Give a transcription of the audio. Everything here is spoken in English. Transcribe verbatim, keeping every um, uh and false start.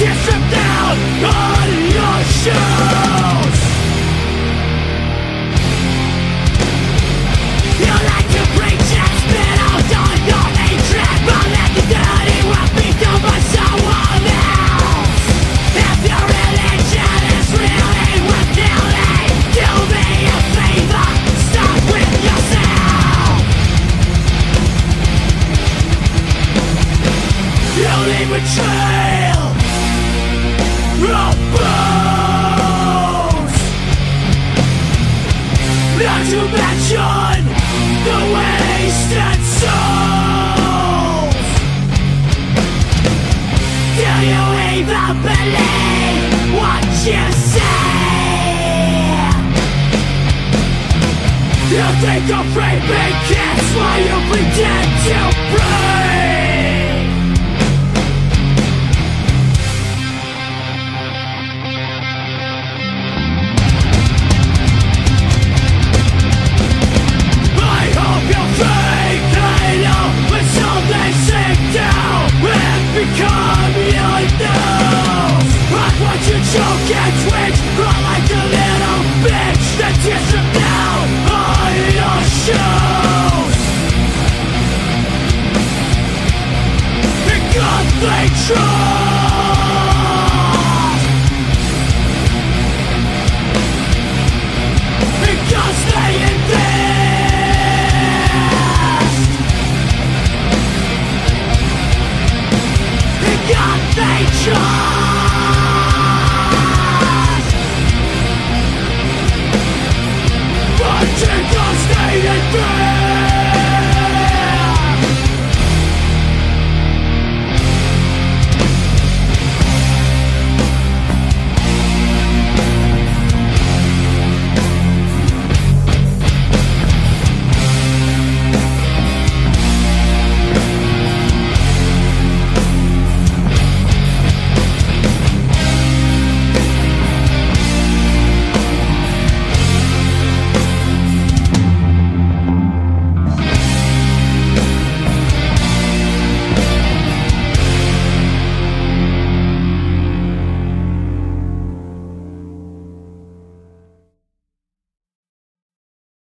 tears drip down on your shoes. You like to preach and spit out on your hatred, but let the dirty work be done by someone else. If your religion is really worth killing, do me a favor, start with yourself. You leave a trail of bones, not to mention the wasted souls. Do you even believe what you say? You think of raping kids while you pretend to pray. Become your nose. I want you choke and twitch, run like a little bitch. The tears drip down on your shoes. Because they try.